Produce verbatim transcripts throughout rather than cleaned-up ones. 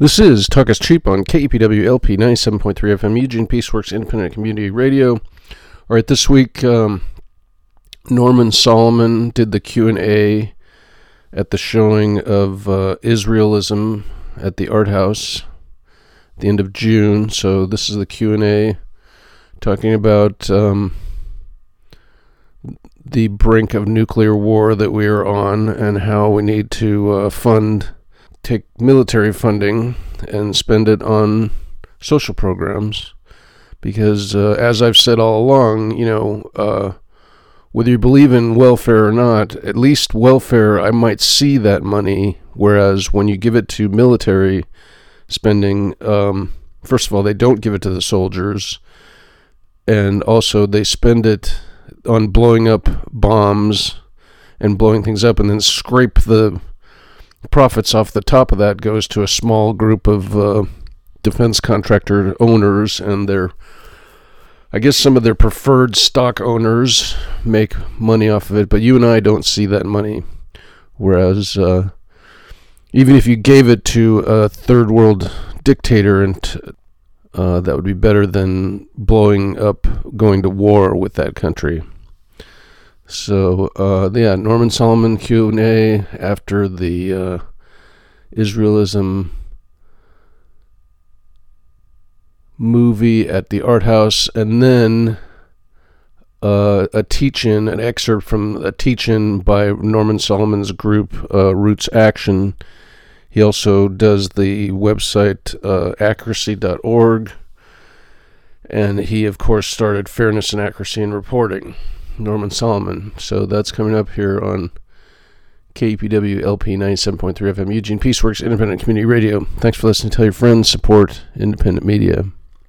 This is Talk is Cheap on K E P W L P ninety-seven point three F M, Eugene Peaceworks Independent Community Radio. All right, this week, um, Norman Solomon did the Q and A at the showing of uh, Israelism at the Art House at the end of June. So this is the Q and A talking about um, the brink of nuclear war that we are on and how we need to uh, fund take military funding and spend it on social programs, because uh, as I've said all along, you know, uh, whether you believe in welfare or not, at least welfare, I might see that money, whereas when you give it to military spending, um, first of all, they don't give it to the soldiers, and also they spend it on blowing up bombs and blowing things up, and then scrape the profits off the top of that goes to a small group of uh, defense contractor owners, and their, I guess some of their preferred stock owners make money off of it, but you and I don't see that money. Whereas uh, even if you gave it to a third world dictator, and uh, that would be better than blowing up, going to war with that country. So, uh, yeah, Norman Solomon Q and A after the uh, Israelism movie at the Art House, and then uh, a teach-in, an excerpt from a teach-in by Norman Solomon's group, uh, Roots Action. He also does the website uh, accuracy dot org, and he, of course, started Fairness and Accuracy in Reporting. Norman Solomon. So that's coming up here on K E P W L P ninety-seven point three F M, Eugene Peaceworks Independent Community Radio. Thanks for listening. Tell your friends, support independent media.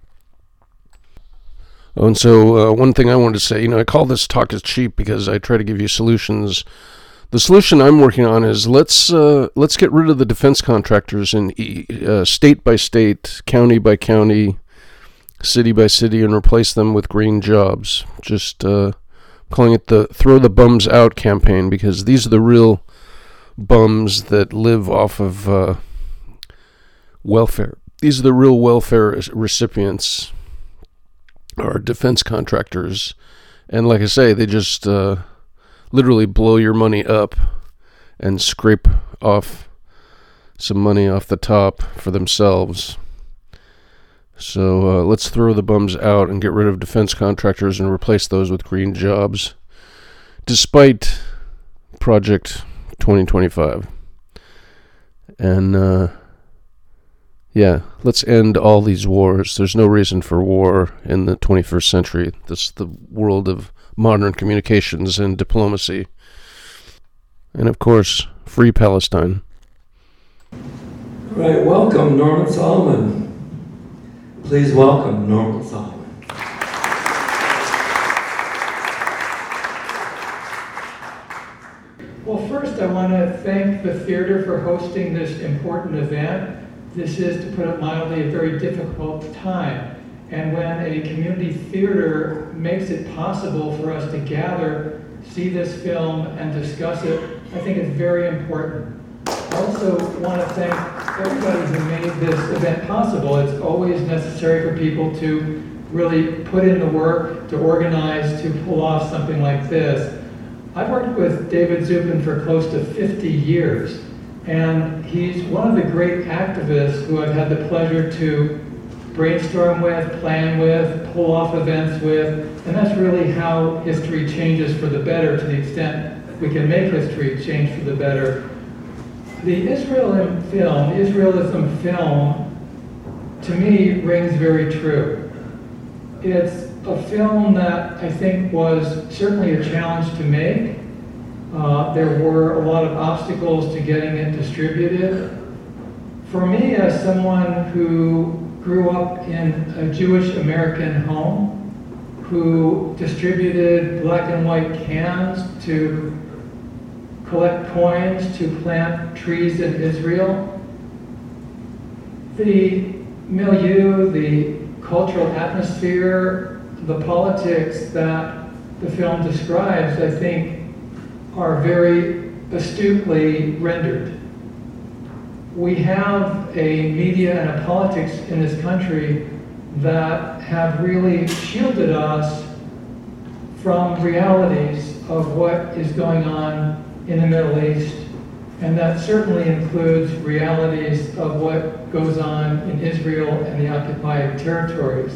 Oh, and so uh, one thing I wanted to say, you know, I call this Talk is Cheap because I try to give you solutions. The solution I'm working on is let's uh, let's get rid of the defense contractors in uh, state by state, county by county, city by city, and replace them with green jobs. Just uh, calling it the Throw the Bums Out campaign, because these are the real bums that live off of uh, welfare. These are the real welfare recipients, are defense contractors. And like I say, they just uh, literally blow your money up and scrape off some money off the top for themselves. So uh, let's throw the bums out and get rid of defense contractors and replace those with green jobs, despite Project twenty twenty-five. And uh, yeah, let's end all these wars. There's no reason for war in the twenty-first century. This is the world of modern communications and diplomacy. And of course, free Palestine. All right, welcome, Norman Solomon. Please welcome Norman Solomon. Well, first I want to thank the theater for hosting this important event. This is, to put it mildly, a very difficult time. And when a community theater makes it possible for us to gather, see this film, and discuss it, I think it's very important. I also want to thank everybody who made this event possible. It's always necessary for people to really put in the work, to organize, to pull off something like this. I've worked with David Zupin for close to fifty years, and he's one of the great activists who I've had the pleasure to brainstorm with, plan with, pull off events with, and that's really how history changes for the better, to the extent we can make history change for the better. The Israelism film, Israelism film, to me, rings very true. It's a film that I think was certainly a challenge to make. Uh, there were a lot of obstacles to getting it distributed. For me, as someone who grew up in a Jewish American home, who distributed black and white cans to collect coins to plant trees in Israel, the milieu, the cultural atmosphere, the politics that the film describes, I think, are very astutely rendered. we have a media and a politics in this country that have really shielded us from realities of what is going on in the Middle East, and that certainly includes realities of what goes on in Israel and the occupied territories.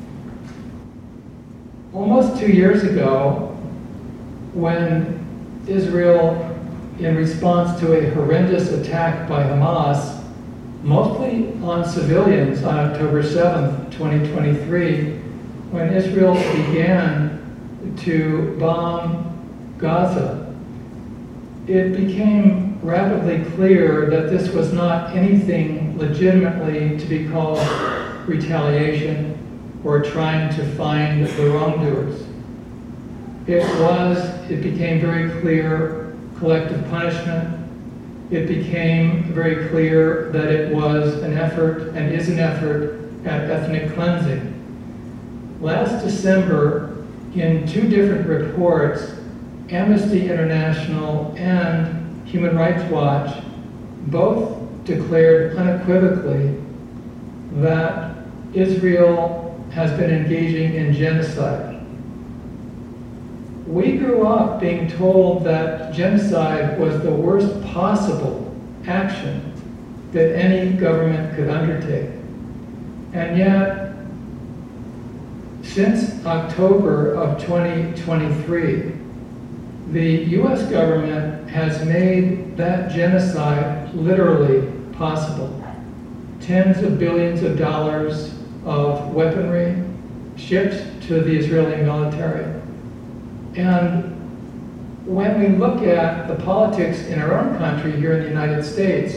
Almost two years ago, when Israel, in response to a horrendous attack by Hamas, mostly on civilians on October seventh, twenty twenty-three, when Israel began to bomb Gaza, it became rapidly clear that this was not anything legitimately to be called retaliation or trying to find the wrongdoers. It was, it became very clear, collective punishment. It became very clear that it was an effort and is an effort at ethnic cleansing. Last December, in two different reports, Amnesty International and Human Rights Watch both declared unequivocally that Israel has been engaging in genocide. We grew up being told that genocide was the worst possible action that any government could undertake. And yet, since October of twenty twenty-three, the U S government has made that genocide literally possible. Tens of billions of dollars of weaponry shipped to the Israeli military. And when we look at the politics in our own country here in the United States,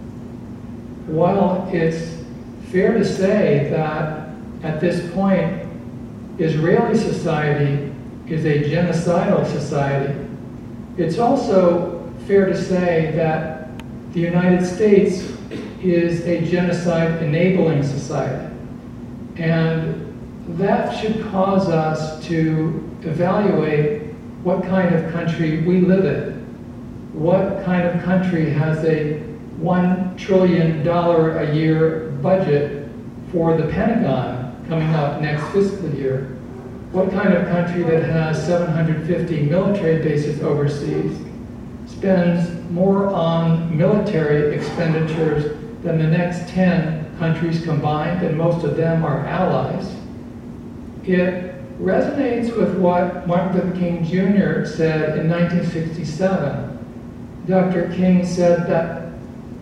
while it's fair to say that at this point, Israeli society is a genocidal society, it's also fair to say that the United States is a genocide-enabling society. And that should cause us to evaluate what kind of country we live in. What kind of country has a one trillion dollars a year budget for the Pentagon coming up next fiscal year? What kind of country that has seven hundred fifty military bases overseas spends more on military expenditures than the next ten countries combined, and most of them are allies? It resonates with what Martin Luther King Junior said in nineteen sixty-seven. Doctor King said that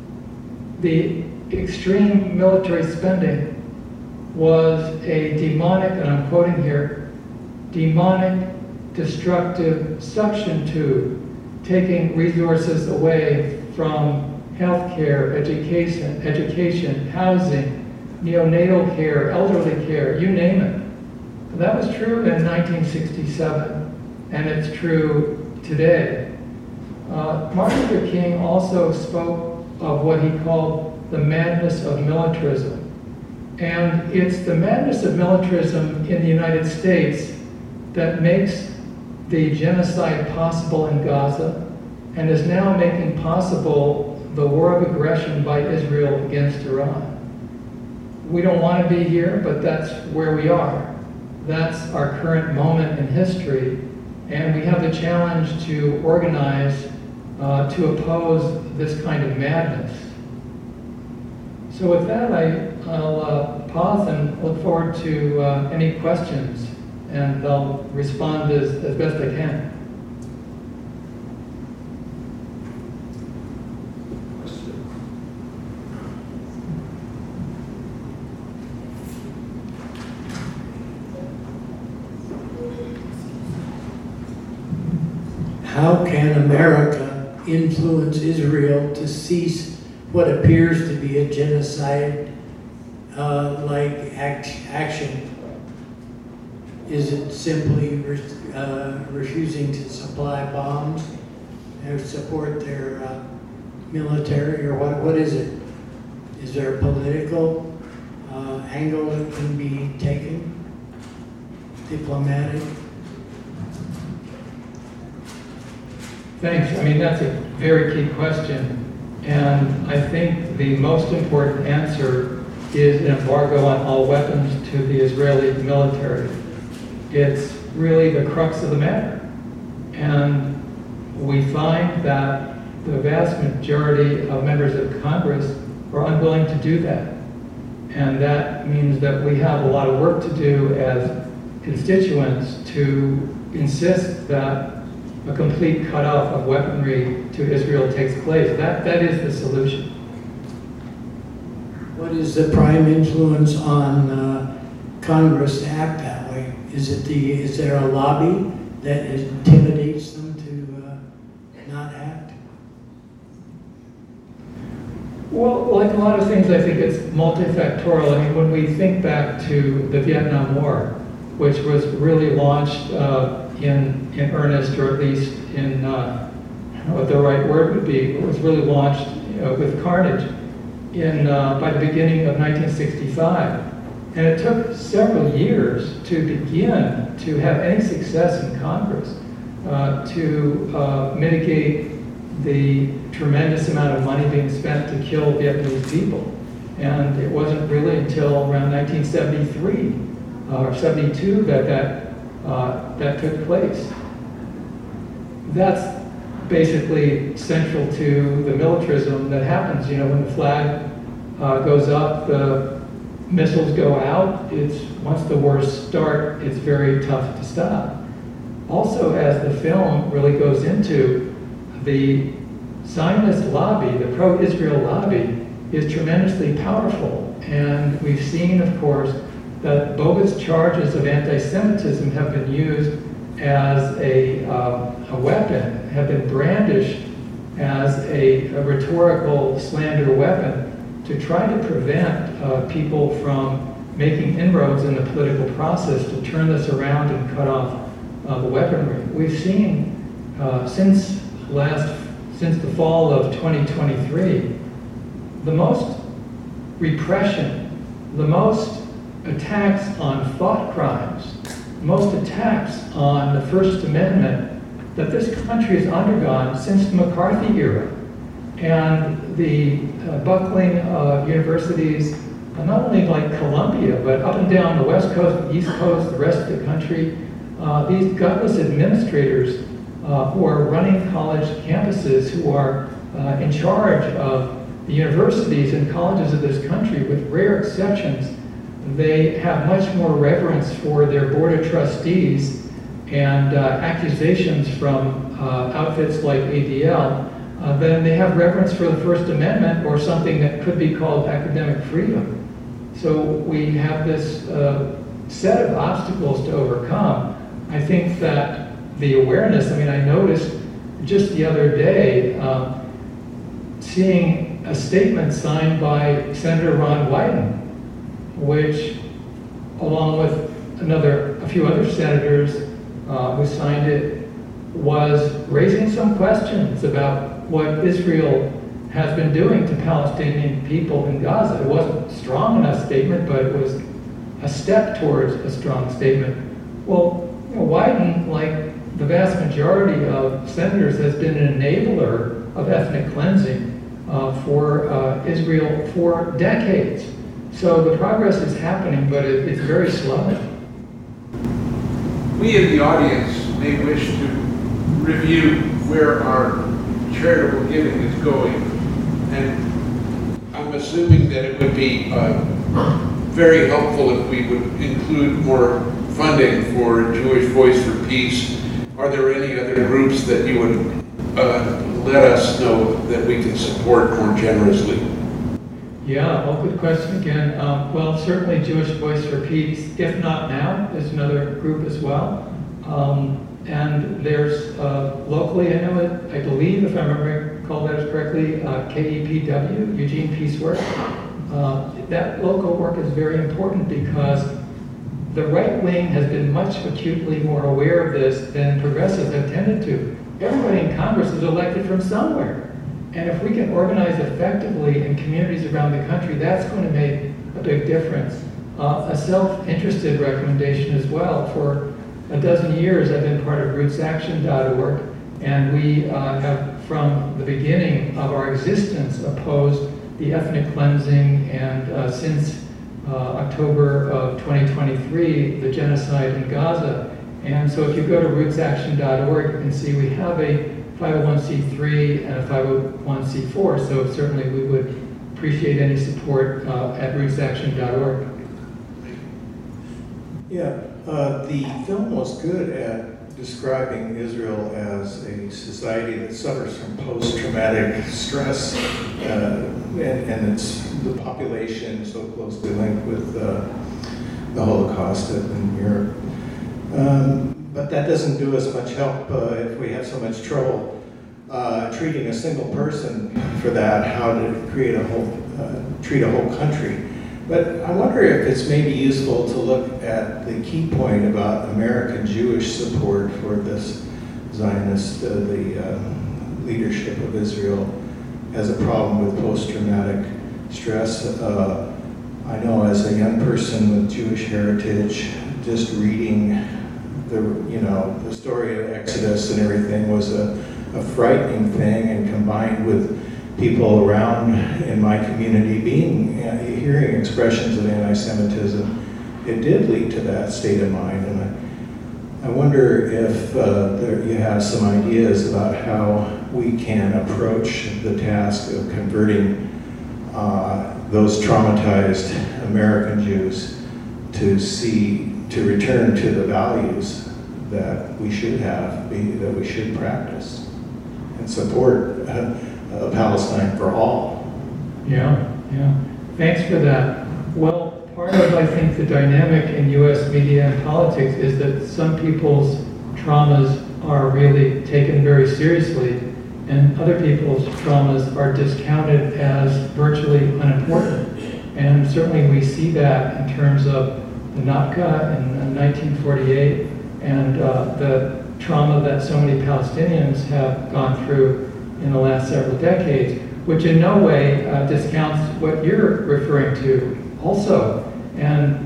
the extreme military spending was a demonic, and I'm quoting here, demonic, destructive suction tube, taking resources away from healthcare, education, education, housing, neonatal care, elderly care, you name it. That was true in nineteen sixty-seven, and it's true today. Uh, Martin Luther King also spoke of what he called the madness of militarism. And it's the madness of militarism in the United States that makes the genocide possible in Gaza and is now making possible the war of aggression by Israel against Iran. We don't want to be here, but that's where we are. That's our current moment in history, and we have the challenge to organize uh, to oppose this kind of madness. So with that, I, I'll uh, pause and look forward to uh, any questions, and I'll respond as, as best I can. How can America influence Israel to cease what appears to be a genocide uh, like act action? Is it simply re uh, refusing to supply bombs and support their uh, military, or what? What is it? Is there a political uh, angle that can be taken? Diplomatic? Thanks. I mean, that's a very key question. And I think the most important answer is an embargo on all weapons to the Israeli military. It's really the crux of the matter. And we find that the vast majority of members of Congress are unwilling to do that. And that means that we have a lot of work to do as constituents to insist that a complete cutoff of weaponry to Israel takes place. That, that is the solution. What is the prime influence on uh, Congress to act that way? Is it the, is there a lobby that intimidates them to uh, not act? Well, like a lot of things, I think it's multifactorial. I mean, when we think back to the Vietnam War, which was really launched uh, in, in earnest, or at least in, uh, I don't know what the right word would be, it was really launched uh, with carnage in, uh, by the beginning of nineteen sixty-five. And it took several years to begin to have any success in Congress uh, to uh, mitigate the tremendous amount of money being spent to kill Vietnamese people. And it wasn't really until around nineteen seventy-three uh, or seventy-two that that, uh, that took place. That's basically central to the militarism that happens. You know, when the flag uh, goes up, the missiles go out. It's, once the wars start, it's very tough to stop. Also, as the film really goes into, the Zionist lobby, the pro-Israel lobby, is tremendously powerful. And we've seen, of course, that bogus charges of anti-Semitism have been used as a, uh, a weapon, have been brandished as a, a rhetorical slander weapon to try to prevent uh, people from making inroads in the political process to turn this around and cut off uh, the weaponry. We've seen uh, since last, since the fall of twenty twenty-three, the most repression, the most attacks on thought crimes, most attacks on the First Amendment that this country has undergone since the McCarthy era. And the uh, buckling of universities, uh, not only like Columbia, but up and down the West Coast, the East Coast, the rest of the country, uh, these gutless administrators uh, who are running college campuses, who are uh, in charge of the universities and colleges of this country, with rare exceptions, they have much more reverence for their board of trustees, and uh, accusations from uh, outfits like A D L, uh, than they have reverence for the First Amendment or something that could be called academic freedom. So we have this uh, set of obstacles to overcome. I think that the awareness, I mean, I noticed just the other day, um, seeing a statement signed by Senator Ron Wyden, which, along with another, a few other senators uh, who signed it, was raising some questions about what Israel has been doing to Palestinian people in Gaza. It wasn't a strong enough statement, but it was a step towards a strong statement. Well, you know, Wyden, like the vast majority of senators, has been an enabler of ethnic cleansing uh, for uh, Israel for decades. So the progress is happening, but it, it's very slow. We in the audience may wish to review where our charitable giving is going. And I'm assuming that it would be uh, very helpful if we would include more funding for Jewish Voice for Peace. Are there any other groups that you would uh, let us know that we can support more generously? Yeah, well, good question again. Um, well, certainly Jewish Voice for Peace, if not now, is another group as well. Um, and there's uh, locally, I know it, I believe, if I remember call that correctly, uh, K E P W, Eugene Peace Work. Uh, that local work is very important because the right wing has been much acutely more aware of this than progressives have tended to. Everybody in Congress is elected from somewhere. And if we can organize effectively in communities around the country, that's going to make a big difference. Uh, a self-interested recommendation as well. For a dozen years, I've been part of roots action dot org, and we uh, have from the beginning of our existence, opposed the ethnic cleansing and uh, since uh, October of twenty twenty-three, the genocide in Gaza. And so if you go to roots action dot org, you can see we have a five oh one c three and a five oh one c four, so certainly we would appreciate any support uh, at roots action dot org. Yeah, uh, the film was good at describing Israel as a society that suffers from post-traumatic stress, uh, and, and it's the population so closely linked with uh, the Holocaust in Europe. Um, but that doesn't do us much help uh, if we have so much trouble uh, treating a single person for that, how to create a whole, uh, treat a whole country. But I wonder if it's maybe useful to look at the key point about American Jewish support for this Zionist, uh, the uh, leadership of Israel has a problem with post-traumatic stress. Uh, I know as a young person with Jewish heritage, just reading the, you know, the story of Exodus and everything was a, a frightening thing, and combined with people around in my community being, uh, hearing expressions of anti-Semitism, it did lead to that state of mind. And I, I wonder if uh, there, you have some ideas about how we can approach the task of converting uh, those traumatized American Jews to see, to return to the values that we should have, be, that we should practice, and support uh, uh, Palestine for all. Yeah, yeah. Thanks for that. Well, part of, I think, the dynamic in U S media and politics is that some people's traumas are really taken very seriously, and other people's traumas are discounted as virtually unimportant. And certainly we see that in terms of the Nakba in nineteen forty-eight and uh, the trauma that so many Palestinians have gone through in the last several decades, which in no way uh, discounts what you're referring to also. And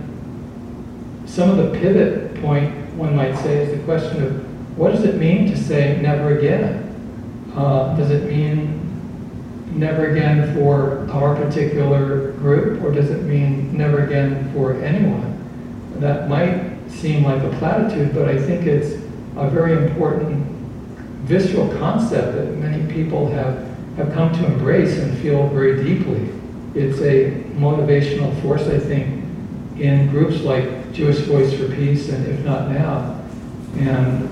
some of the pivot point, one might say, is the question of what does it mean to say never again? Uh, does it mean never again for our particular group, or does it mean never again for anyone? That might seem like a platitude, but I think it's a very important visceral concept that many people have, have come to embrace and feel very deeply. It's a motivational force, I think, in groups like Jewish Voice for Peace and If Not Now. And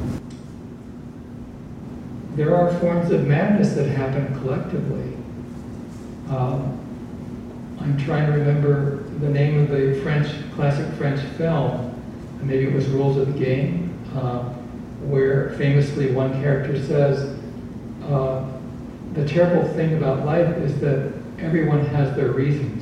there are forms of madness that happen collectively. Um, I'm trying to remember the name of the French, classic French film, maybe it was Rules of the Game, uh, where famously one character says, uh, the terrible thing about life is that everyone has their reasons.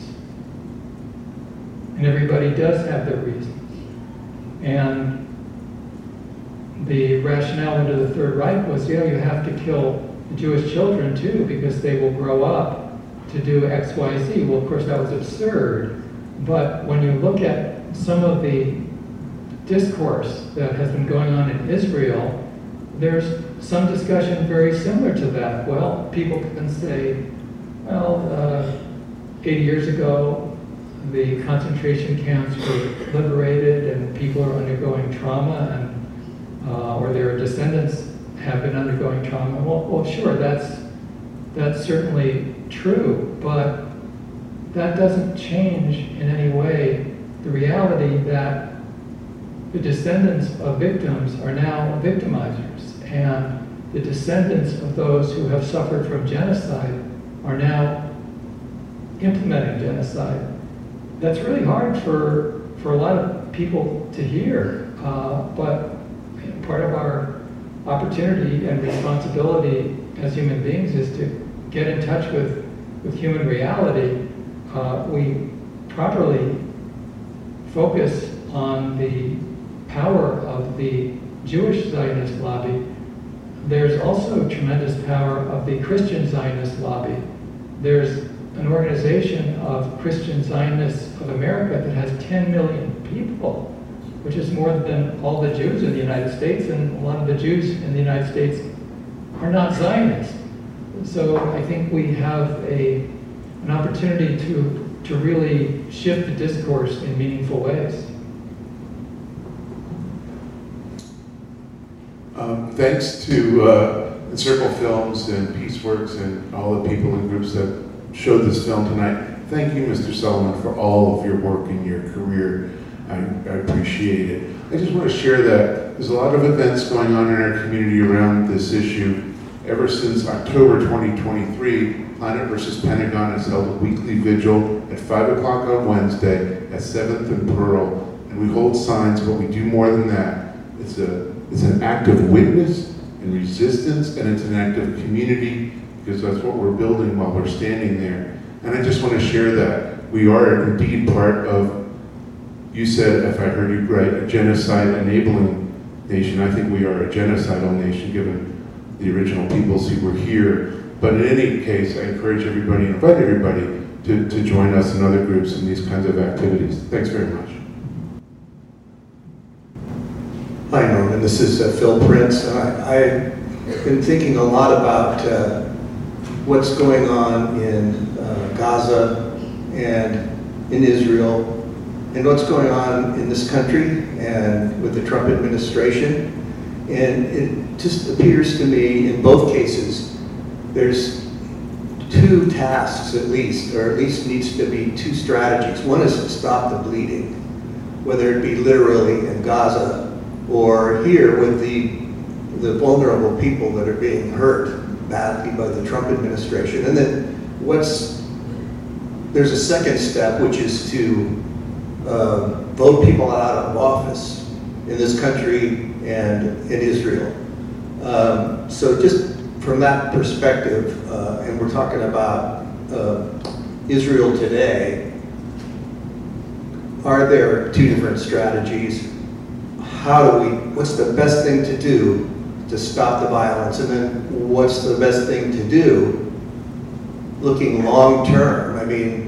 And everybody does have their reasons. And the rationale under the Third Reich was, you know, you have to kill the Jewish children too, because they will grow up to do X, Y, Z. Well, of course, that was absurd. But when you look at some of the discourse that has been going on in Israel, there's some discussion very similar to that. Well, people can say, well, uh, eighty years ago, the concentration camps were liberated and people are undergoing trauma, and uh, or their descendants have been undergoing trauma. Well, well, sure, that's that's certainly true, but that doesn't change in any way the reality that the descendants of victims are now victimizers, and the descendants of those who have suffered from genocide are now implementing genocide. That's really hard for, for a lot of people to hear, uh, but part of our opportunity and responsibility as human beings is to get in touch with, with human reality. Uh, we properly focus on the power of the Jewish Zionist lobby. There's also tremendous power of the Christian Zionist lobby. There's an organization of Christian Zionists of America that has ten million people, which is more than all the Jews in the United States, and a lot of the Jews in the United States are not Zionists. So I think we have a, an opportunity to, to really shift the discourse in meaningful ways. Um, thanks to uh, Encircle Films and Peaceworks and all the people and groups that showed this film tonight. Thank you, Mister Solomon, for all of your work in your career. I, I appreciate it. I just want to share that there's a lot of events going on in our community around this issue. Ever since October twenty twenty-three, Planet versus Pentagon has held a weekly vigil at five o'clock on Wednesday at seventh and Pearl. And we hold signs, but we do more than that. It's, a, it's an act of witness and resistance, and it's an act of community, because that's what we're building while we're standing there. And I just want to share that we are indeed part of, you said, if I heard you right, a genocide-enabling nation. I think we are a genocidal nation, given the original peoples who were here. But in any case, I encourage everybody, invite everybody to, to join us and other groups in these kinds of activities. Thanks very much. Hi, Norman. This is uh, Phil Prince. I, I've been thinking a lot about uh, what's going on in uh, Gaza and in Israel, and what's going on in this country and with the Trump administration. And it just appears to me, in both cases, there's two tasks at least, or at least needs to be two strategies. One is to stop the bleeding, whether it be literally in Gaza or here with the, the vulnerable people that are being hurt badly by the Trump administration. And then what's, there's a second step, which is to uh, vote people out of office in this country and in Israel. Um, so just from that perspective, uh, and we're talking about uh, Israel today, are there two different strategies? How do we, what's the best thing to do to stop the violence? And then what's the best thing to do looking long term? I mean,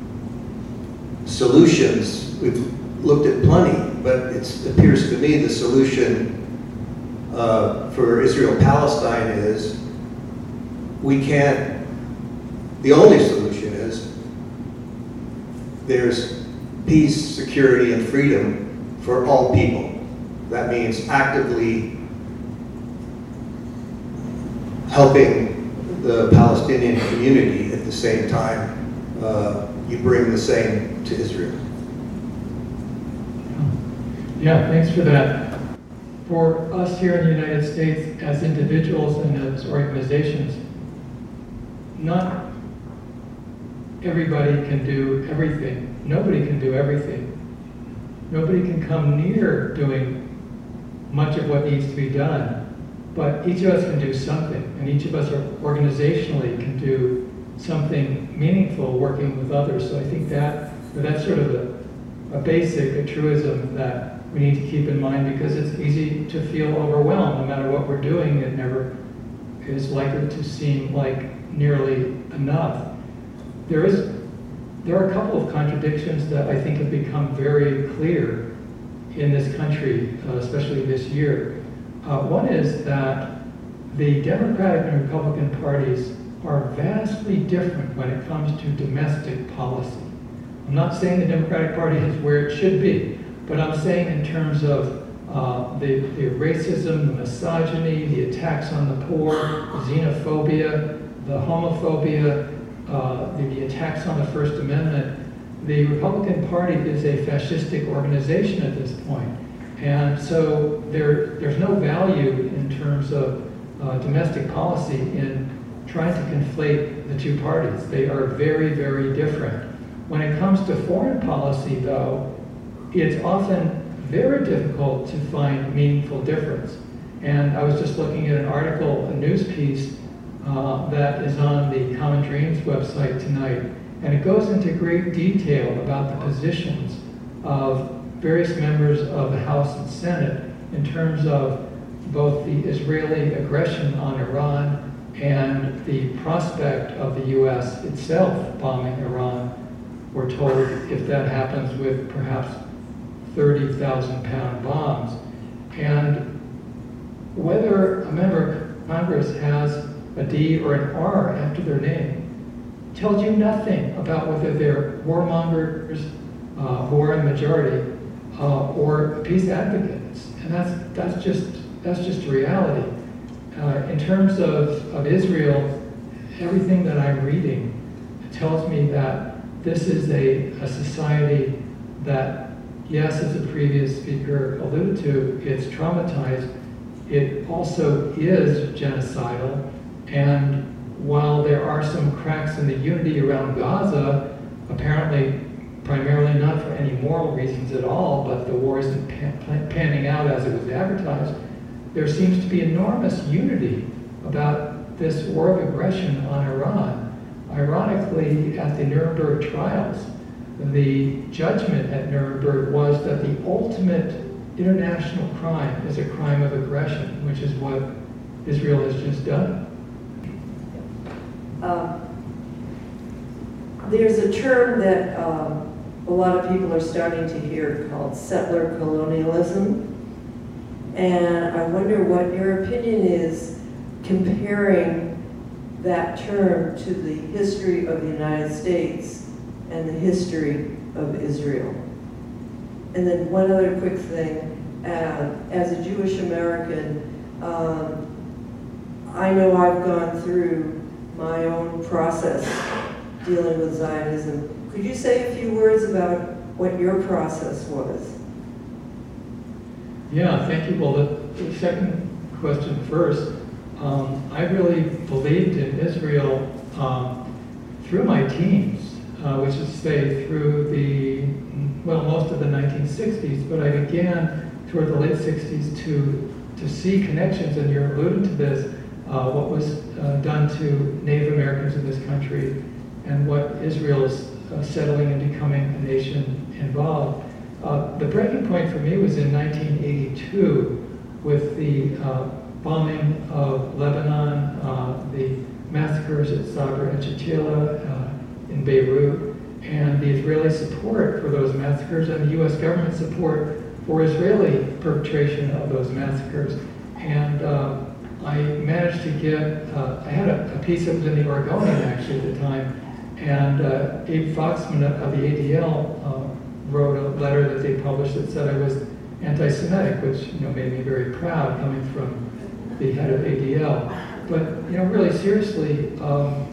solutions, we've looked at plenty, but it appears to me the solution uh, for Israel-Palestine is we can't, the only solution is there's peace, security, and freedom for all people. That means actively helping the Palestinian community at the same time uh, you bring the same to Israel. Yeah, thanks for that. For us here in the United States, as individuals and as organizations, not everybody can do everything. Nobody can do everything. Nobody can come near doing much of what needs to be done, but each of us can do something, and each of us are organizationally can do something meaningful working with others. So I think that that's sort of a, a basic, a truism that we need to keep in mind, because it's easy to feel overwhelmed. No matter what we're doing, it never is likely to seem like nearly enough. There is, there are a couple of contradictions that I think have become very clear in this country, uh, especially this year. Uh, one is that the Democratic and Republican parties are vastly different when it comes to domestic policy. I'm not saying the Democratic Party is where it should be, but I'm saying in terms of uh, the, the racism, the misogyny, the attacks on the poor, the xenophobia, the homophobia, uh, the, the attacks on the First Amendment. The Republican Party is a fascistic organization at this point. And so there, there's no value in terms of uh, domestic policy in trying to conflate the two parties. They are very, very different. When it comes to foreign policy, though, it's often very difficult to find meaningful difference. And I was just looking at an article, a news piece, uh, that is on the Common Dreams website tonight. And it goes into great detail about the positions of various members of the House and Senate in terms of both the Israeli aggression on Iran and the prospect of the U S itself bombing Iran. We're told if that happens with perhaps thirty thousand pound bombs. And whether a member of Congress has a D or an R after their name tells you nothing about whether they're warmongers uh, who are in the majority uh, or peace advocates, and that's that's just that's just a reality. Uh, in terms of, of Israel, everything that I'm reading tells me that this is a, a society that, yes, as the previous speaker alluded to, it's traumatized. It also is genocidal, and while there are some cracks in the unity around Gaza, apparently primarily not for any moral reasons at all, but the war isn't pan panning out as it was advertised, there seems to be enormous unity about this war of aggression on Iran. Ironically, at the Nuremberg trials, the judgment at Nuremberg was that the ultimate international crime is a crime of aggression, which is what Israel has just done. Uh, there's a term that um, a lot of people are starting to hear called settler colonialism. And I wonder what your opinion is comparing that term to the history of the United States and the history of Israel. And then one other quick thing, uh, as a Jewish American, um, I know I've gone through my own process dealing with Zionism. Could you say a few words about what your process was? Yeah, thank you. Well, the, the second question first. Um, I really believed in Israel um, through my teens, uh, which is to say through the, well, most of the nineteen sixties, but I began toward the late sixties to, to see connections, and you're alluding to this, uh, what was uh, done to Native Americans in this country and what Israel's uh, settling and becoming a nation involved. Uh, the breaking point for me was in nineteen eighty-two with the uh, bombing of Lebanon, uh, the massacres at Sabra and Shatila uh, in Beirut, and the Israeli support for those massacres and the U S government support for Israeli perpetration of those massacres. And uh, I managed to get, uh, I had a, a piece that was in the Oregonian actually at the time, and uh, Abe Foxman of the A D L uh, wrote a letter that they published that said I was anti-Semitic, which you know made me very proud coming from the head of A D L. But you know, really seriously, um,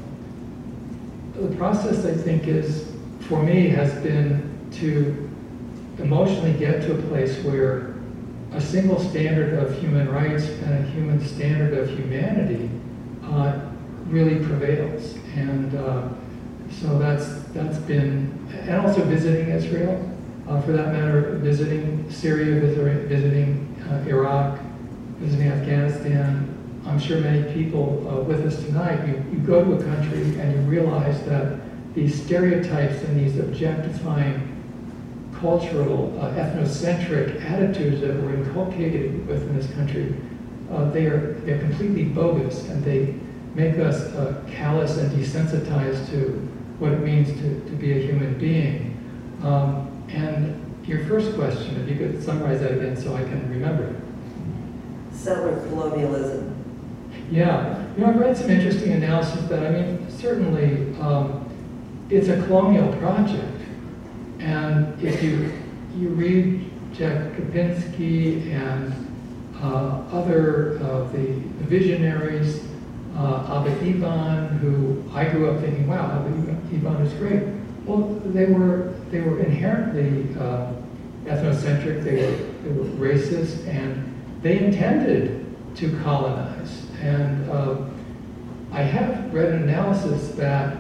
the process I think is, for me, has been to emotionally get to a place where a single standard of human rights and a human standard of humanity uh, really prevails. And uh, so that's that's been, and also visiting Israel, uh, for that matter, visiting Syria, visiting, visiting uh, Iraq, visiting Afghanistan. I'm sure many people uh, with us tonight, you, you go to a country and you realize that these stereotypes and these objectifying cultural, uh, ethnocentric attitudes that were inculcated within this country, uh, they are they're completely bogus, and they make us uh, callous and desensitized to what it means to, to be a human being. Um, and your first question, if you could summarize that again so I can remember it. Settler colonialism. Yeah, you know, I've read some interesting analysis that, I mean, certainly um, it's a colonial project. And if you, you read Jack Kapinski and uh, other of the visionaries, uh, Abba Eban, who I grew up thinking, wow, Abba Eban is great. Well, they were, they were inherently uh, ethnocentric, they were, they were racist, and they intended to colonize. And uh, I have read an analysis that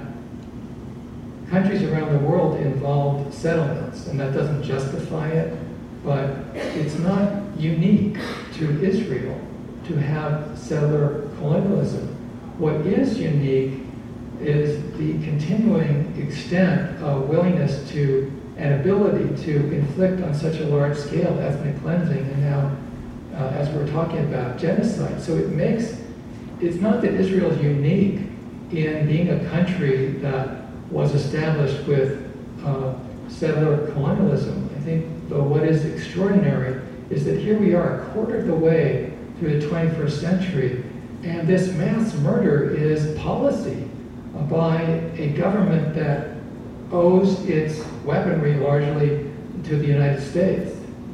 countries around the world involved settlements, and that doesn't justify it, but it's not unique to Israel to have settler colonialism. What is unique is the continuing extent of willingness to and ability to inflict on such a large scale ethnic cleansing, and now, uh, as we're talking about, genocide. So it makes, it's not that Israel is unique in being a country that was established with uh, settler colonialism. I think, though, what is extraordinary is that here we are, a quarter of the way through the twenty-first century, And this mass murder is policy by a government that owes its weaponry largely to the United States.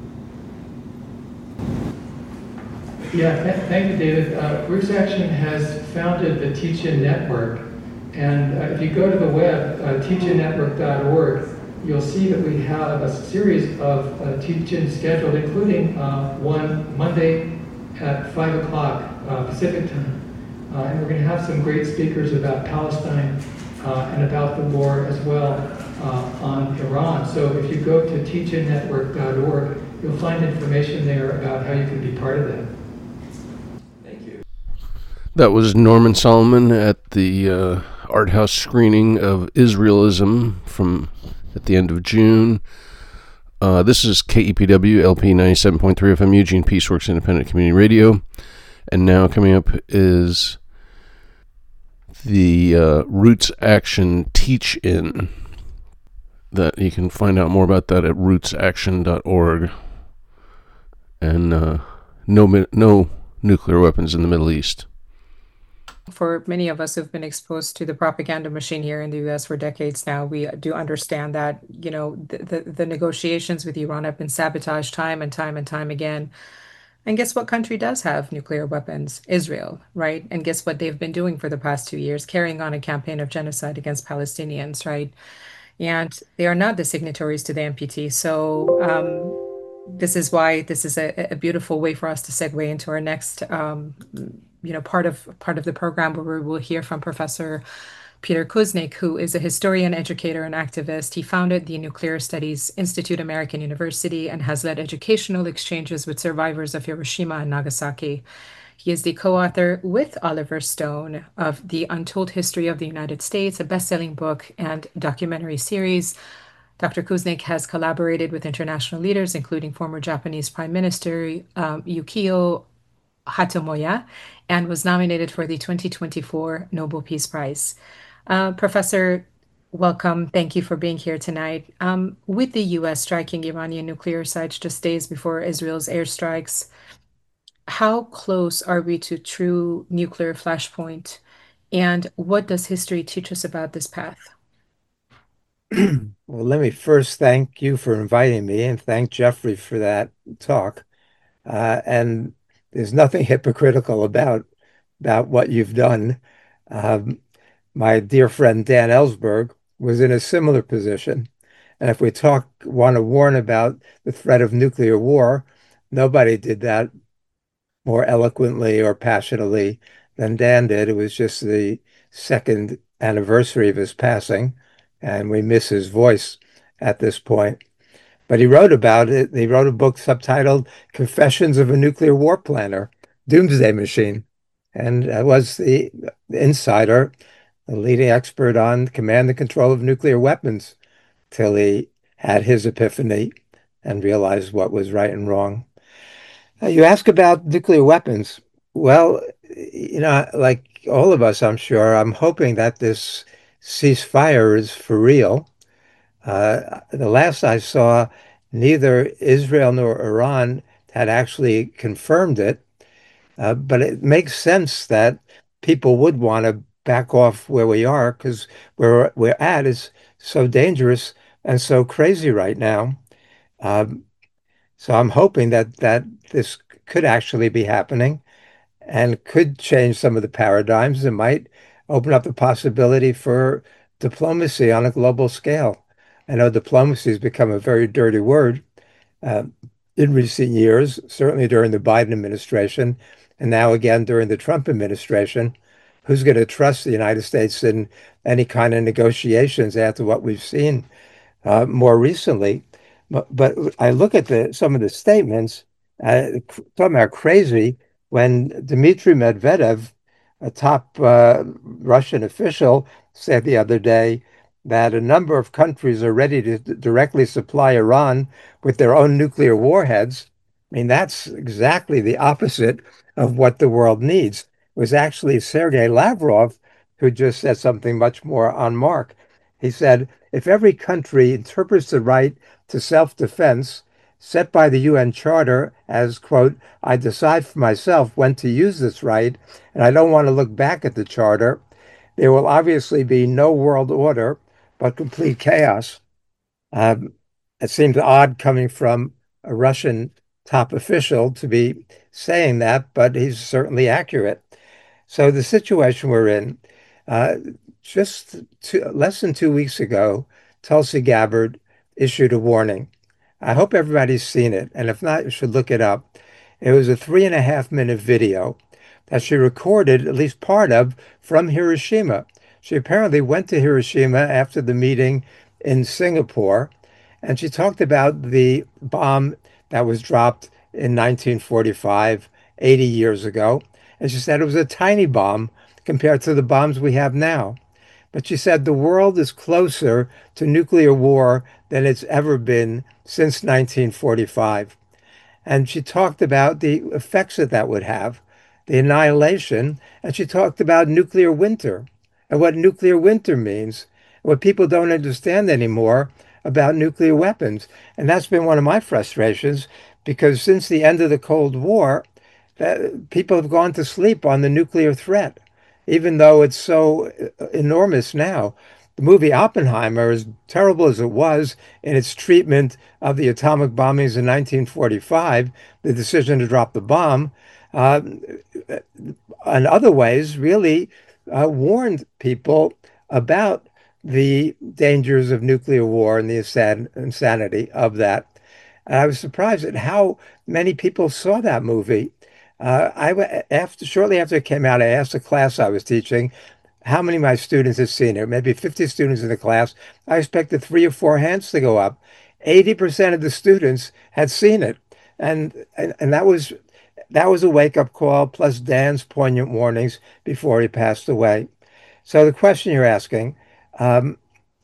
Yeah, th thank you, David. Uh, Bruce Action has founded the Teach-In Network. And uh, if you go to the web, uh, teach in network dot org, you'll see that we have a series of uh, teach-in scheduled, including uh, one Monday at five o'clock uh, Pacific time. Uh, and we're going to have some great speakers about Palestine uh, and about the war as well uh, on Iran. So if you go to teach in network dot org, you'll find information there about how you can be part of that. Thank you. That was Norman Solomon at the uh, art house screening of Israelism from at the end of June. Uh, this is K E P W L P ninety-seven point three F M, Eugene Peaceworks Independent Community Radio. And now coming up is the uh, Roots Action Teach-In. That you can find out more about that at roots action dot org. And uh, no no nuclear weapons in the Middle East. For many of us who've been exposed to the propaganda machine here in the U S for decades now, we do understand that, you know, the, the, the negotiations with Iran have been sabotaged time and time and time again. And guess what country does have nuclear weapons? Israel, right? And guess what they've been doing for the past two years? Carrying on a campaign of genocide against Palestinians, right? And they are not the signatories to the N P T. So um, this is why this is a, a beautiful way for us to segue into our next um, you know, part of part of the program where we will hear from Professor Peter Kuznick, who is a historian, educator, and activist. He founded the Nuclear Studies Institute American University and has led educational exchanges with survivors of Hiroshima and Nagasaki. He is the co-author with Oliver Stone of The Untold History of the United States, a best-selling book and documentary series. Doctor Kuznick has collaborated with international leaders, including former Japanese Prime Minister um, Yukio Hatomoya, and was nominated for the twenty twenty-four Nobel Peace Prize. Uh, Professor, welcome. Thank you for being here tonight. Um, with the U S striking Iranian nuclear sites just days before Israel's airstrikes, how close are we to true nuclear flashpoint? And what does history teach us about this path? Well, let me first thank you for inviting me and thank Jeffrey for that talk. Uh, and there's nothing hypocritical about about what you've done. Um, my dear friend Dan Ellsberg was in a similar position. And if we talk, want to warn about the threat of nuclear war, nobody did that more eloquently or passionately than Dan did. It was just the second anniversary of his passing, and we miss his voice at this point. But he wrote about it. He wrote a book subtitled Confessions of a Nuclear War Planner, Doomsday Machine. And I was the insider, the leading expert on command and control of nuclear weapons, till he had his epiphany and realized what was right and wrong. Uh, you ask about nuclear weapons. Well, you know, like all of us, I'm sure, I'm hoping that this ceasefire is for real. Uh, the last I saw, neither Israel nor Iran had actually confirmed it, uh, but it makes sense that people would want to back off where we are because where we're at is so dangerous and so crazy right now. Um, so I'm hoping that that this could actually be happening and could change some of the paradigms and might open up the possibility for diplomacy on a global scale. I know diplomacy has become a very dirty word uh, in recent years, certainly during the Biden administration, and now again during the Trump administration. Who's going to trust the United States in any kind of negotiations after what we've seen uh, more recently? But, but I look at the some of the statements, uh, talking about crazy, when Dmitry Medvedev, a top uh, Russian official, said the other day that a number of countries are ready to directly supply Iran with their own nuclear warheads. I mean, that's exactly the opposite of what the world needs. It was actually Sergei Lavrov who just said something much more on mark. He said, if every country interprets the right to self-defense set by the U N Charter as, quote, I decide for myself when to use this right, and I don't want to look back at the Charter, there will obviously be no world order, but complete chaos. Um, it seems odd coming from a Russian top official to be saying that, but he's certainly accurate. So the situation we're in, uh, just two, less than two weeks ago, Tulsi Gabbard issued a warning. I hope everybody's seen it, and if not, you should look it up. It was a three and a half minute video that she recorded, at least part of, from Hiroshima. She apparently went to Hiroshima after the meeting in Singapore, and she talked about the bomb that was dropped in nineteen forty-five, eighty years ago. And she said it was a tiny bomb compared to the bombs we have now. But she said the world is closer to nuclear war than it's ever been since nineteen forty-five. And she talked about the effects that that would have, the annihilation, and she talked about nuclear winter and what nuclear winter means, what people don't understand anymore about nuclear weapons. And that's been one of my frustrations, because since the end of the Cold War, uh, people have gone to sleep on the nuclear threat, even though it's so enormous now. The movie Oppenheimer, as terrible as it was in its treatment of the atomic bombings in nineteen forty-five, the decision to drop the bomb, uh, in other ways, really uh, warned people about the dangers of nuclear war and the insanity of that. And I was surprised at how many people saw that movie. Uh, I after shortly after it came out, I asked a class I was teaching how many of my students had seen it. Maybe fifty students in the class. I expected three or four hands to go up. eighty percent of the students had seen it, and and, and that was that was a wake-up call. Plus Dan's poignant warnings before he passed away. So the question you're asking, um,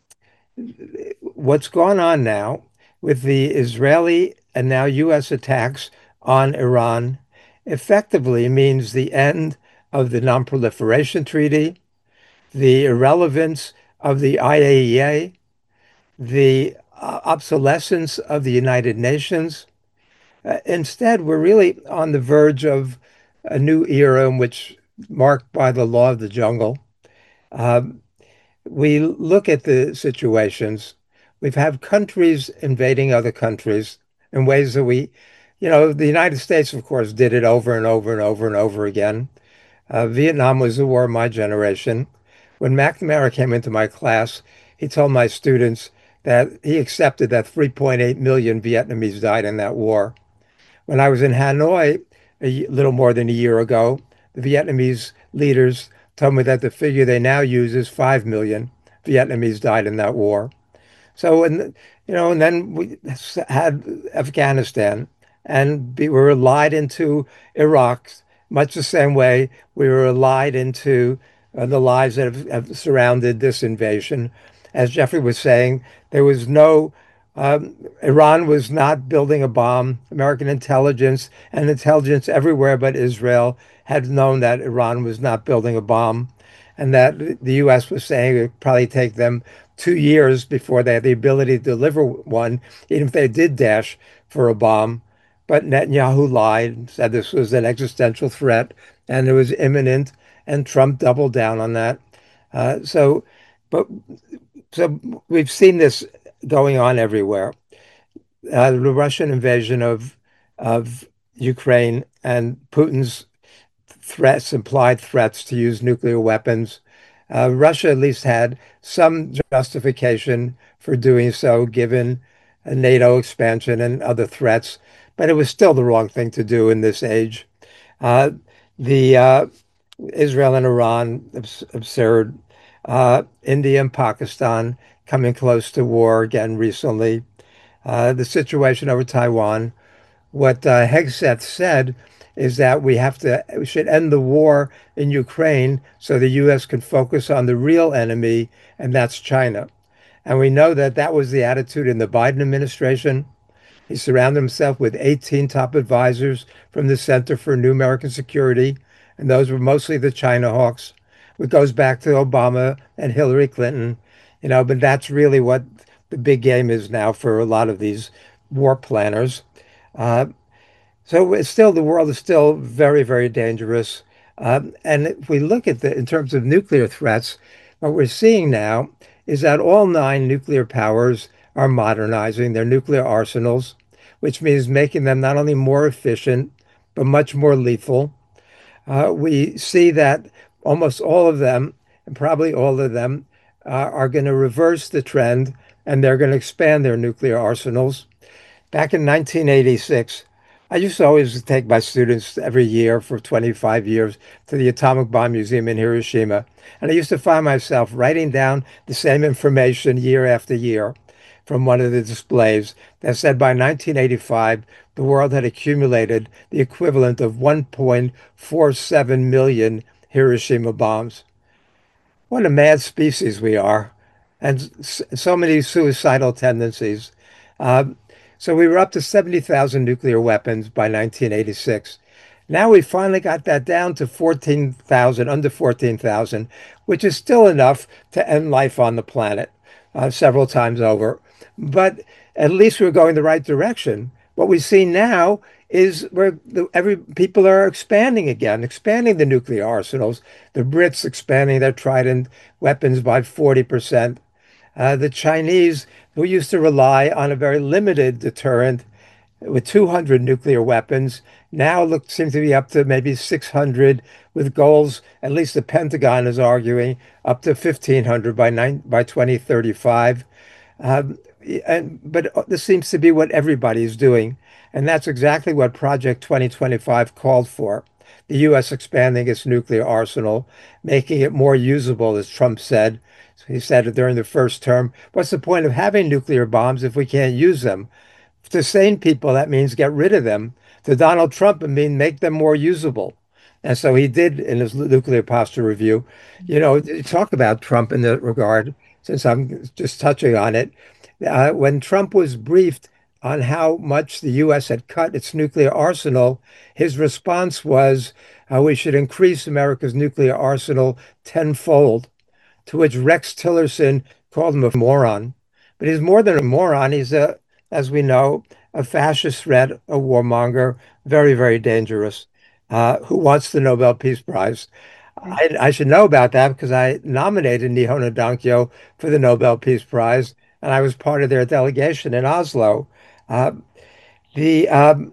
what's going on now with the Israeli and now U S attacks on Iran effectively means the end of the Non-Proliferation Treaty, the irrelevance of the I A E A, the uh, obsolescence of the United Nations. Uh, instead, we're really on the verge of a new era in which marked by the law of the jungle. Um, we look at the situations. We've had countries invading other countries in ways that we, you know, the United States, of course, did it over and over and over and over again. Uh, Vietnam was the war of my generation. When McNamara came into my class, he told my students that he accepted that three point eight million Vietnamese died in that war. When I was in Hanoi a little more than a year ago, the Vietnamese leaders told me that the figure they now use is five million Vietnamese died in that war. So, and you know, and then we had Afghanistan, and we were lied into Iraq, much the same way we were lied into uh, the lies that have, have surrounded this invasion. As Jeffrey was saying, there was no, um, Iran was not building a bomb. American intelligence and intelligence everywhere but Israel had known that Iran was not building a bomb, and that the U S was saying it would probably take them two years before they had the ability to deliver one, even if they did dash for a bomb. But Netanyahu lied, said this was an existential threat and it was imminent, and Trump doubled down on that. Uh, so, but so we've seen this going on everywhere. Uh, the Russian invasion of of Ukraine and Putin's threats, implied threats to use nuclear weapons. Uh, Russia at least had some justification for doing so, given a NATO expansion and other threats, but it was still the wrong thing to do in this age. Uh, the uh, Israel and Iran, abs absurd. Uh, India and Pakistan coming close to war again recently. Uh, the situation over Taiwan. What uh, Hegseth said is that we have to, we should end the war in Ukraine so the U S can focus on the real enemy, and that's China. And we know that that was the attitude in the Biden administration. He surrounded himself with eighteen top advisors from the Center for New American Security, and those were mostly the China hawks. It goes back to Obama and Hillary Clinton, you know, but that's really what the big game is now for a lot of these war planners. Uh, so it's still, the world is still very, very dangerous. Um, and if we look at the, in terms of nuclear threats, what we're seeing now is that all nine nuclear powers are modernizing their nuclear arsenals, which means making them not only more efficient, but much more lethal. Uh, we see that almost all of them, and probably all of them, uh, are going to reverse the trend and they're going to expand their nuclear arsenals. Back in nineteen eighty-six, I used to always take my students every year for twenty-five years to the Atomic Bomb Museum in Hiroshima. And I used to find myself writing down the same information year after year from one of the displays that said by nineteen eighty-five, the world had accumulated the equivalent of one point four seven million Hiroshima bombs. What a mad species we are, and so many suicidal tendencies. Um, so we were up to seventy thousand nuclear weapons by nineteen eighty-six. Now we finally got that down to fourteen thousand, under fourteen thousand, which is still enough to end life on the planet uh, several times over. But at least we're going the right direction. What we see now is where the, every people are expanding again, expanding the nuclear arsenals. The Brits expanding their Trident weapons by forty percent. Uh, the Chinese, who used to rely on a very limited deterrent with two hundred nuclear weapons, now look seem to be up to maybe six hundred, with goals, at least the Pentagon is arguing, up to fifteen hundred by nine, by twenty thirty-five. Um, and, but this seems to be what everybody's doing. And that's exactly what Project twenty twenty-five called for. The U S expanding its nuclear arsenal, making it more usable, as Trump said. He said it during the first term. What's the point of having nuclear bombs if we can't use them? To sane people, that means get rid of them. To Donald Trump, it means make them more usable. And so he did in his nuclear posture review. You know, talk about Trump in that regard, since I'm just touching on it. Uh, when Trump was briefed on how much the U S had cut its nuclear arsenal, his response was, uh, we should increase America's nuclear arsenal tenfold, to which Rex Tillerson called him a moron. But he's more than a moron. He's a, as we know, a fascist threat, a warmonger, very, very dangerous, uh, who wants the Nobel Peace Prize. I, I should know about that because I nominated Nihon Dankyo for the Nobel Peace Prize, and I was part of their delegation in Oslo. Uh, the um,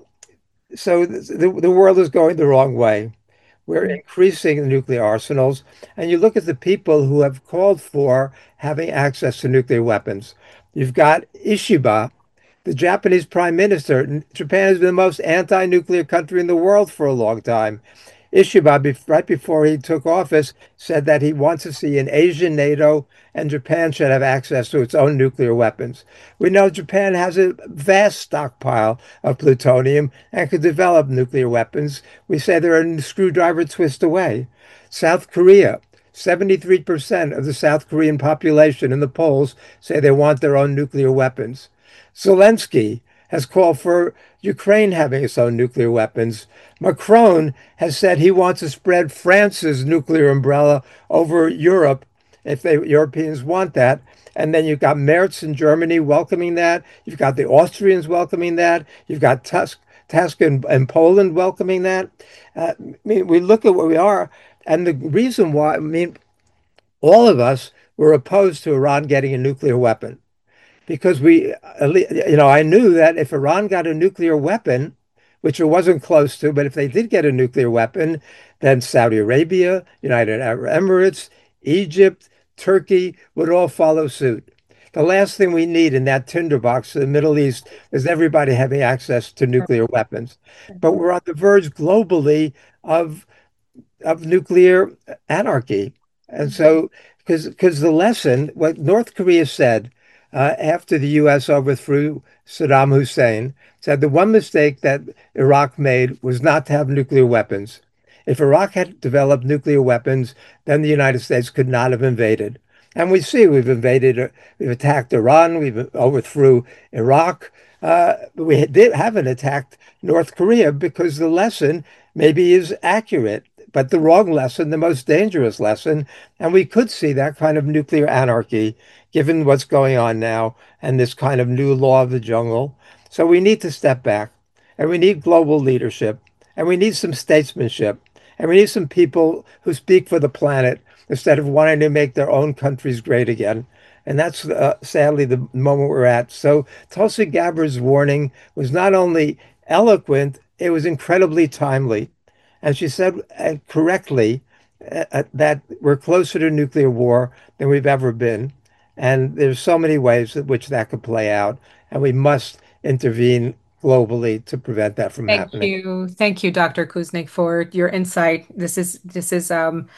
so the, the world is going the wrong way. We're increasing the nuclear arsenals, and you look at the people who have called for having access to nuclear weapons. You've got Ishiba, the Japanese prime minister. Japan has been the most anti-nuclear country in the world for a long time. Ishiba, right before he took office, said that he wants to see an Asian NATO and Japan should have access to its own nuclear weapons. We know Japan has a vast stockpile of plutonium and could develop nuclear weapons. We say they're a screwdriver twist away. South Korea, seventy-three percent of the South Korean population in the polls say they want their own nuclear weapons. Zelensky has called for Ukraine having its own nuclear weapons. Macron has said he wants to spread France's nuclear umbrella over Europe if the Europeans want that. And then you've got Merz in Germany welcoming that. You've got the Austrians welcoming that. You've got Tusk, Tusk in, in Poland welcoming that. Uh, I mean, we look at where we are, and the reason why, I mean, all of us were opposed to Iran getting a nuclear weapon. Because we, you know, I knew that if Iran got a nuclear weapon, which it wasn't close to, but if they did get a nuclear weapon, then Saudi Arabia, United Arab Emirates, Egypt, Turkey would all follow suit. The last thing we need in that tinderbox in the Middle East is everybody having access to nuclear weapons. But we're on the verge globally of of nuclear anarchy. And so, because because the lesson, what North Korea said, Uh, after the U S overthrew Saddam Hussein, said the one mistake that Iraq made was not to have nuclear weapons. If Iraq had developed nuclear weapons, then the United States could not have invaded. And we see we've invaded, uh, we've attacked Iran, we've overthrew Iraq. Uh, we did, haven't attacked North Korea because the lesson maybe is accurate, but the wrong lesson, the most dangerous lesson. And we could see that kind of nuclear anarchy given what's going on now and this kind of new law of the jungle. So we need to step back. and we need global leadership, and we need some statesmanship, and we need some people who speak for the planet instead of wanting to make their own countries great again. And that's uh, sadly the moment we're at. So Tulsi Gabbard's warning was not only eloquent, it was incredibly timely. And she said uh, correctly uh, that we're closer to nuclear war than we've ever been. And there's so many ways in which that could play out. And we must intervene globally to prevent that from Thank happening. you. Thank you, Doctor Kuznick, for your insight. This is this is um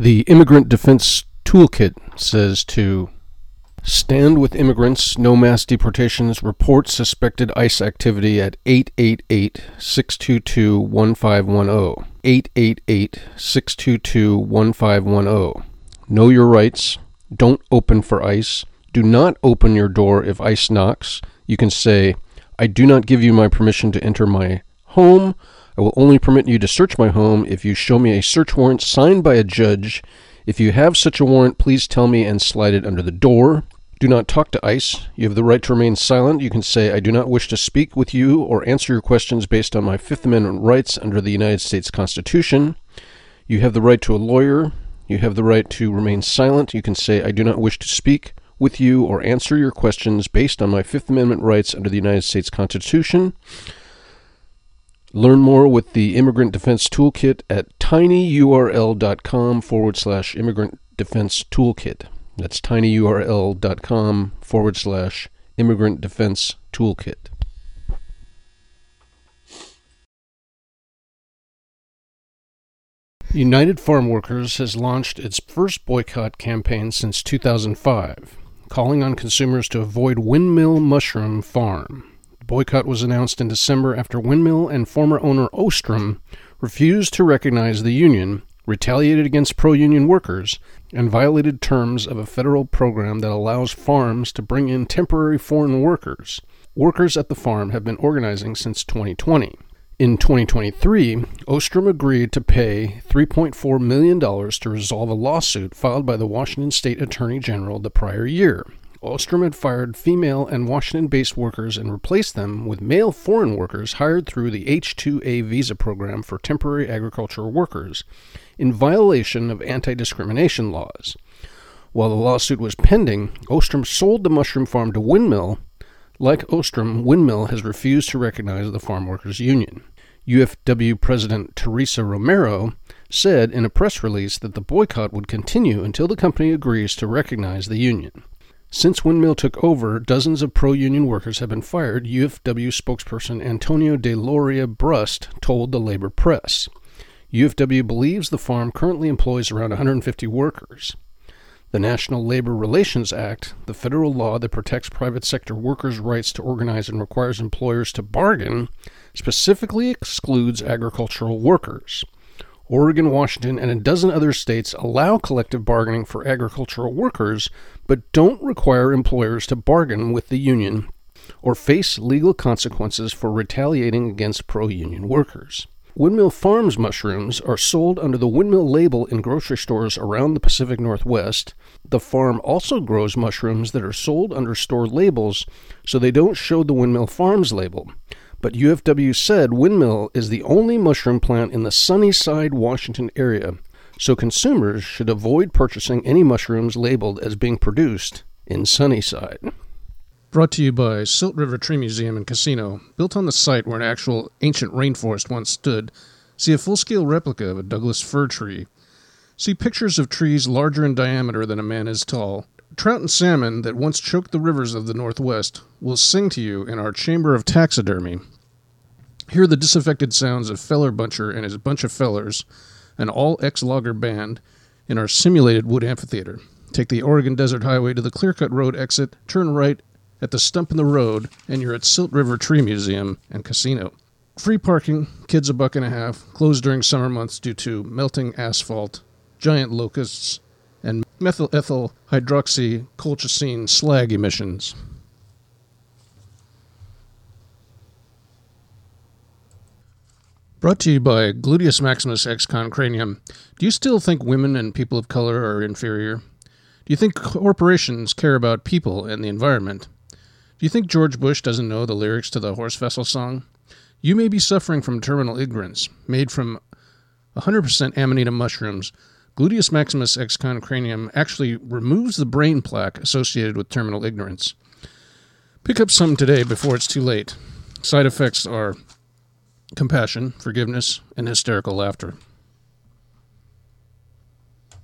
The Immigrant Defense Toolkit says to stand with immigrants, no mass deportations, report suspected ICE activity at eight eight eight, six two two, one five one zero. eight eight eight, six two two, one five one zero. Know your rights. Don't open for ICE. Do not open your door if ICE knocks. You can say, I do not give you my permission to enter my home. I will only permit you to search my home if you show me a search warrant signed by a judge. If you have such a warrant, please tell me and slide it under the door. Do not talk to ICE. You have the right to remain silent. You can say, I do not wish to speak with you or answer your questions based on my Fifth Amendment rights under the United States Constitution. You have the right to a lawyer. You have the right to remain silent. You can say, I do not wish to speak with you or answer your questions based on my Fifth Amendment rights under the United States Constitution. Learn more with the Immigrant Defense Toolkit at tinyurl.com forward slash immigrant defense toolkit. That's tinyurl.com forward slash immigrant defense toolkit. United Farm Workers has launched its first boycott campaign since two thousand five, calling on consumers to avoid Windmill Mushroom Farm. The boycott was announced in December after Windmill and former owner Ostrom refused to recognize the union, retaliated against pro-union workers, and violated terms of a federal program that allows farms to bring in temporary foreign workers. Workers at the farm have been organizing since twenty twenty. In twenty twenty-three, Ostrom agreed to pay three point four million dollars to resolve a lawsuit filed by the Washington State Attorney General the prior year. Ostrom had fired female and Washington-based workers and replaced them with male foreign workers hired through the H two A visa program for temporary agricultural workers, in violation of anti-discrimination laws. While the lawsuit was pending, Ostrom sold the mushroom farm to Windmill. Like Ostrom, Windmill has refused to recognize the Farm Workers Union. U F W President Teresa Romero said in a press release that the boycott would continue until the company agrees to recognize the union. Since Windmill took over, dozens of pro-union workers have been fired, U F W spokesperson Antonio de Loria Brust told the labor press. U F W believes the farm currently employs around one hundred fifty workers. The National Labor Relations Act, the federal law that protects private sector workers' rights to organize and requires employers to bargain, specifically excludes agricultural workers. Oregon, Washington, and a dozen other states allow collective bargaining for agricultural workers, but don't require employers to bargain with the union or face legal consequences for retaliating against pro-union workers. Windmill Farms mushrooms are sold under the Windmill label in grocery stores around the Pacific Northwest. The farm also grows mushrooms that are sold under store labels, so they don't show the Windmill Farms label. But U F W said Windmill is the only mushroom plant in the Sunnyside, Washington area, so consumers should avoid purchasing any mushrooms labeled as being produced in Sunnyside. Brought to you by Silt River Tree Museum and Casino. Built on the site where an actual ancient rainforest once stood, see a full-scale replica of a Douglas fir tree. See pictures of trees larger in diameter than a man is tall. Trout and salmon that once choked the rivers of the Northwest will sing to you in our Chamber of Taxidermy. Hear the disaffected sounds of Feller Buncher and his bunch of fellers, an all-ex-logger band, in our simulated wood amphitheater. Take the Oregon Desert Highway to the Clearcut Road exit, turn right at the stump in the road, and you're at Silt River Tree Museum and Casino. Free parking, kids a buck and a half, closed during summer months due to melting asphalt, giant locusts, and methyl ethyl hydroxy colchicine slag emissions. Brought to you by Gluteus Maximus Ex-Con Cranium. Do you still think women and people of color are inferior? Do you think corporations care about people and the environment? Do you think George Bush doesn't know the lyrics to the Horse Vessel song? You may be suffering from terminal ignorance. Made from one hundred percent Amanita mushrooms, Gluteus Maximus Ex-Con Cranium actually removes the brain plaque associated with terminal ignorance. Pick up some today before it's too late. Side effects are compassion, forgiveness, and hysterical laughter.